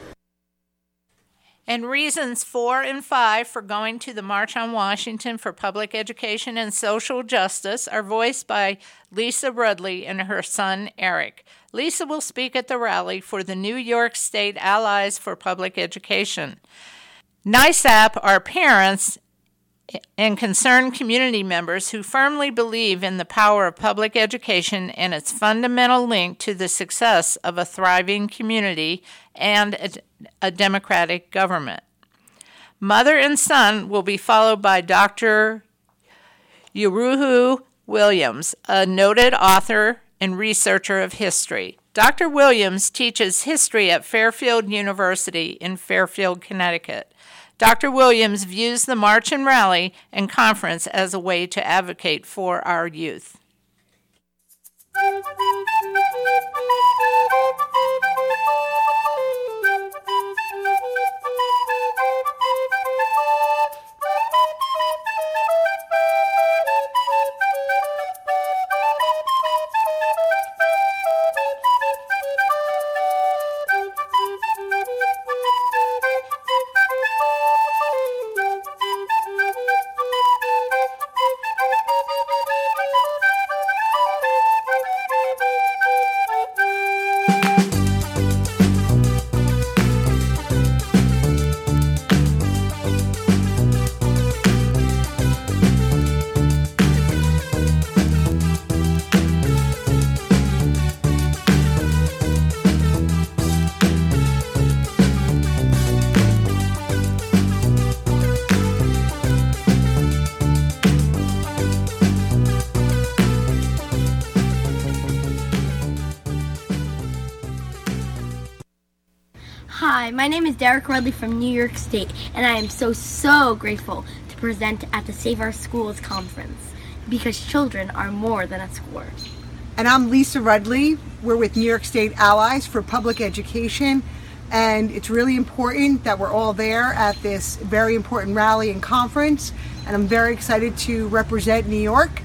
And reasons four and five for going to the March on Washington for Public Education and Social Justice are voiced by Lisa Rudley and her son, Eric. Lisa will speak at the rally for the New York State Allies for Public Education. NYSAP are parents and concerned community members who firmly believe in the power of public education and its fundamental link to the success of a thriving community and a, a democratic government. Mother and son will be followed by Doctor Uruhu Williams, a noted author and researcher of history. Doctor Williams teaches history at Fairfield University in Fairfield, Connecticut. Doctor Williams views the march and rally and conference as a way to advocate for our youth. Hi, my name is Derek Rudley from New York State, and I am so, so grateful to present at the Save Our Schools conference, because children are more than a score. And I'm Lisa Rudley. We're with New York State Allies for Public Education, and it's really important that we're all there at this very important rally and conference, and I'm very excited to represent New York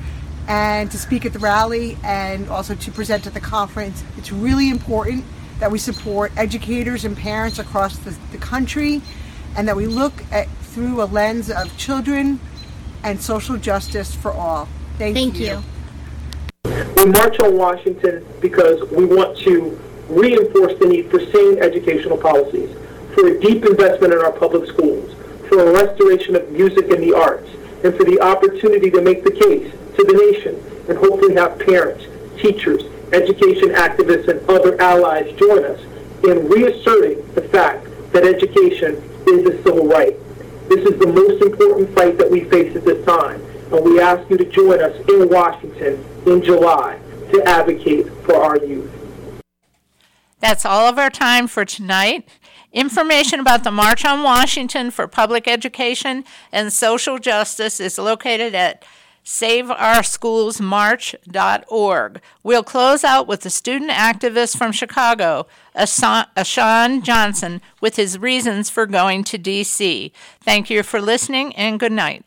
and to speak at the rally and also to present at the conference. It's really important that we support educators and parents across the, the country, and that we look at through a lens of children and social justice for all. Thank, Thank you. you. We march on Washington because we want to reinforce the need for sane educational policies, for a deep investment in our public schools, for a restoration of music and the arts, and for the opportunity to make the case to the nation and hopefully have parents, teachers, education activists, and other allies join us in reasserting the fact that education is a civil right. This is the most important fight that we face at this time, and we ask you to join us in Washington in July to advocate for our youth. That's all of our time for tonight. Information about the March on Washington for Public Education and Social Justice is located at save our schools march dot org. We'll close out with the student activist from Chicago, Ashawn Johnson, with his reasons for going to D C. Thank you for listening, and good night.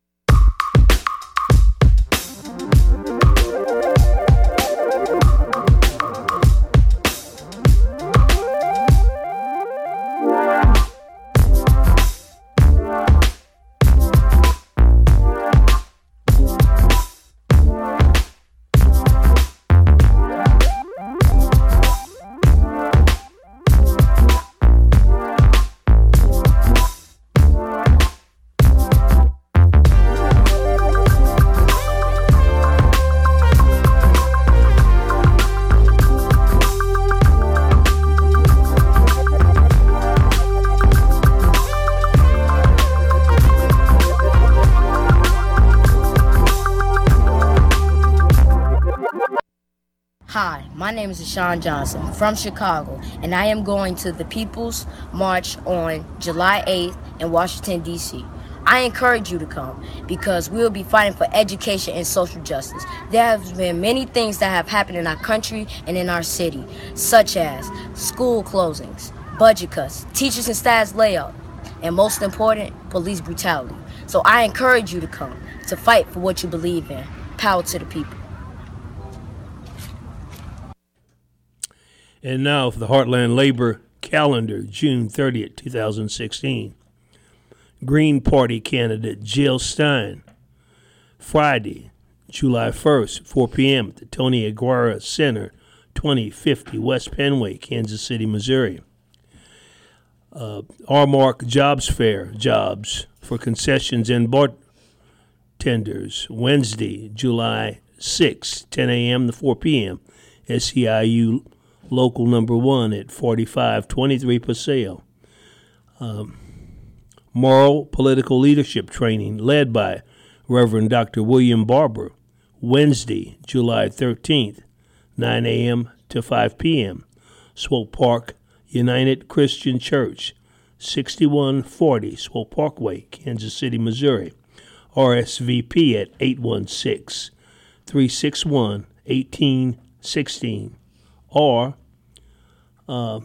Hi, my name is Ashawn Johnson from Chicago, and I am going to the People's March on July eighth in Washington, D C I encourage you to come because we will be fighting for education and social justice. There have been many things that have happened in our country and in our city, such as school closings, budget cuts, teachers and staff layoff, and most important, police brutality. So I encourage you to come to fight for what you believe in. Power to the people. And now for the Heartland Labor Calendar, June thirtieth, twenty sixteen. Green Party candidate Jill Stein, Friday, July first, four p.m. at the Tony Aguirre Center, twenty fifty West Penway, Kansas City, Missouri. Uh, R-Mark Jobs Fair, jobs for concessions and bartenders, Wednesday, July sixth, ten a.m. to four p.m. S E I U Local Number One at forty-five twenty-three Paseo. Um, Moral Political Leadership Training led by Reverend Doctor William Barber, Wednesday, July thirteenth, nine a.m. to five p.m. Swope Park United Christian Church, sixty-one forty Swope Parkway, Kansas City, Missouri. R S V P at eight one six, three six one, one eight one six or uh,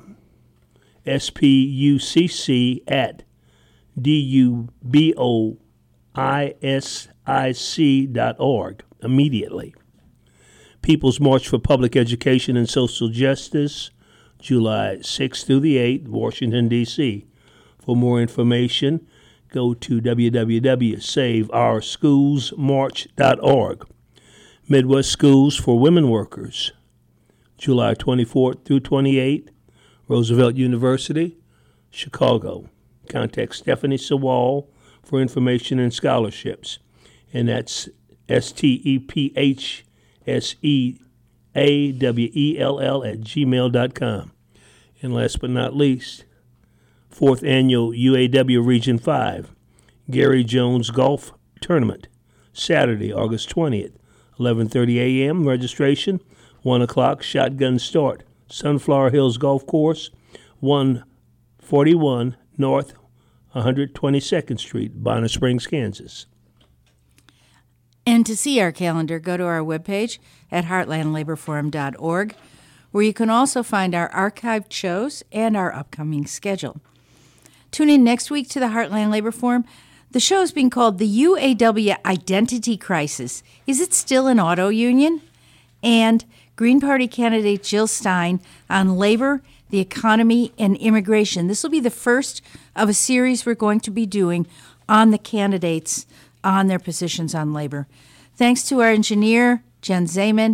S P U C C at D U B O I S I C dot org immediately. People's March for Public Education and Social Justice, July sixth through the eighth, Washington, D C For more information, go to w w w dot save our schools march dot org. Midwest Schools for Women Workers, July twenty-fourth through twenty-eighth, Roosevelt University, Chicago. Contact Stephanie Sewall for information and scholarships. And that's S T E P H S E A W E L L at gmail dot com. And last but not least, fourth Annual U A W Region five, Gary Jones Golf Tournament, Saturday, August twentieth, eleven thirty a.m. Registration, one o'clock, shotgun start. Sunflower Hills Golf Course, one forty-one North one hundred twenty-second Street, Bonner Springs, Kansas. And to see our calendar, go to our webpage at heartland labor forum dot org, where you can also find our archived shows and our upcoming schedule. Tune in next week to the Heartland Labor Forum. The show is being called the U A W Identity Crisis. Is it still an auto union? And Green Party candidate Jill Stein on labor, the economy, and immigration. This will be the first of a series we're going to be doing on the candidates on their positions on labor. Thanks to our engineer, Jen Zayman.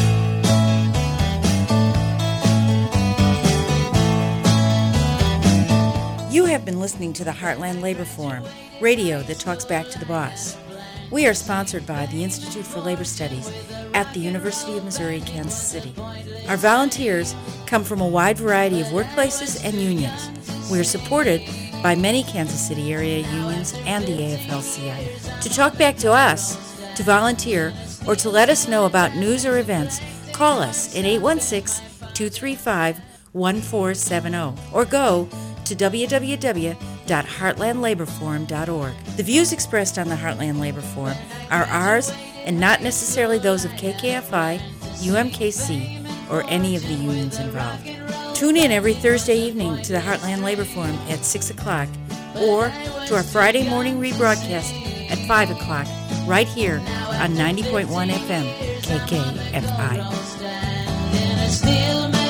You have been listening to the Heartland Labor Forum, radio that talks back to the boss. We are sponsored by the Institute for Labor Studies at the University of Missouri, Kansas City. Our volunteers come from a wide variety of workplaces and unions. We are supported by many Kansas City area unions and the A F L C I. To talk back to us, to volunteer, or to let us know about news or events, call us at eight one six, two three five, one four seven zero or go to w w w dot heartland labor forum dot org. The views expressed on the Heartland Labor Forum are ours and not necessarily those of K K F I, U M K C, or any of the unions involved. Tune in every Thursday evening to the Heartland Labor Forum at six o'clock or to our Friday morning rebroadcast at five o'clock right here on ninety point one F M K K F I.